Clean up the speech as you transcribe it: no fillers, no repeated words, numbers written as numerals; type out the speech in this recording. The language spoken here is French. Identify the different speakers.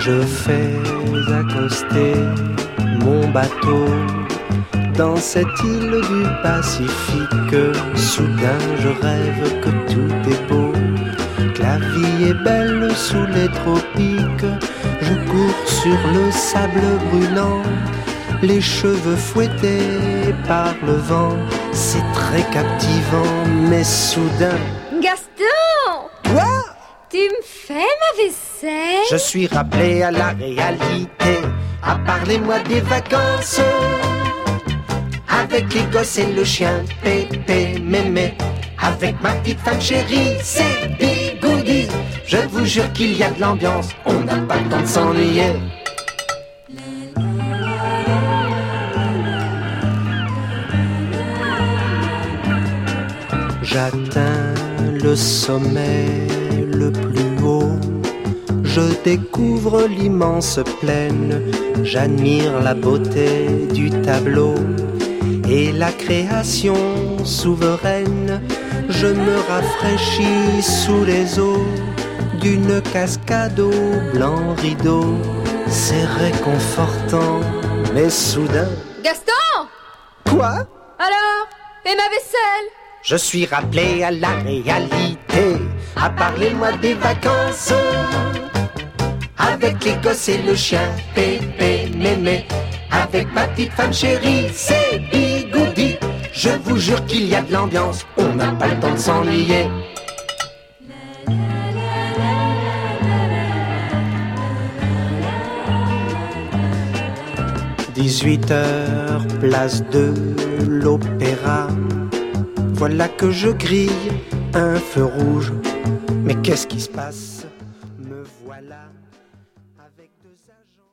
Speaker 1: Je fais accoster mon bateau dans cette île du Pacifique. Soudain je rêve que tout est beau, que la vie est belle sous les tropiques. Je cours sur le sable brûlant, les cheveux fouettés par le vent. C'est très captivant, mais soudain...
Speaker 2: Gaston!
Speaker 1: Quoi?
Speaker 2: Tu me fais ma vaisselle?
Speaker 1: Je suis rappelé à la réalité. Ah, parlez-moi des vacances avec les gosses et le chien Pépé, mémé. Avec ma petite femme chérie, c'est Bigoudi. Je vous jure qu'il y a de l'ambiance, on n'a pas le temps de s'ennuyer. J'atteins le sommet le plus haut, je découvre l'immense plaine, j'admire la beauté du tableau et la création souveraine. Je me rafraîchis sous les eaux d'une cascade au blanc rideau. C'est réconfortant, mais soudain...
Speaker 2: Gaston!
Speaker 1: Quoi?
Speaker 2: Alors? Et ma vaisselle?
Speaker 1: Je suis rappelé à la réalité. Ah, parlez-moi des vacances avec les gosses et le chien Pépé, mémé. Avec ma petite femme chérie, c'est Bigoudi. Je vous jure qu'il y a de l'ambiance, on n'a pas le temps de s'ennuyer. 18h, place de l'Opéra. Voilà que je grille un feu rouge. Mais qu'est-ce qui se passe? Me voilà avec deux agents.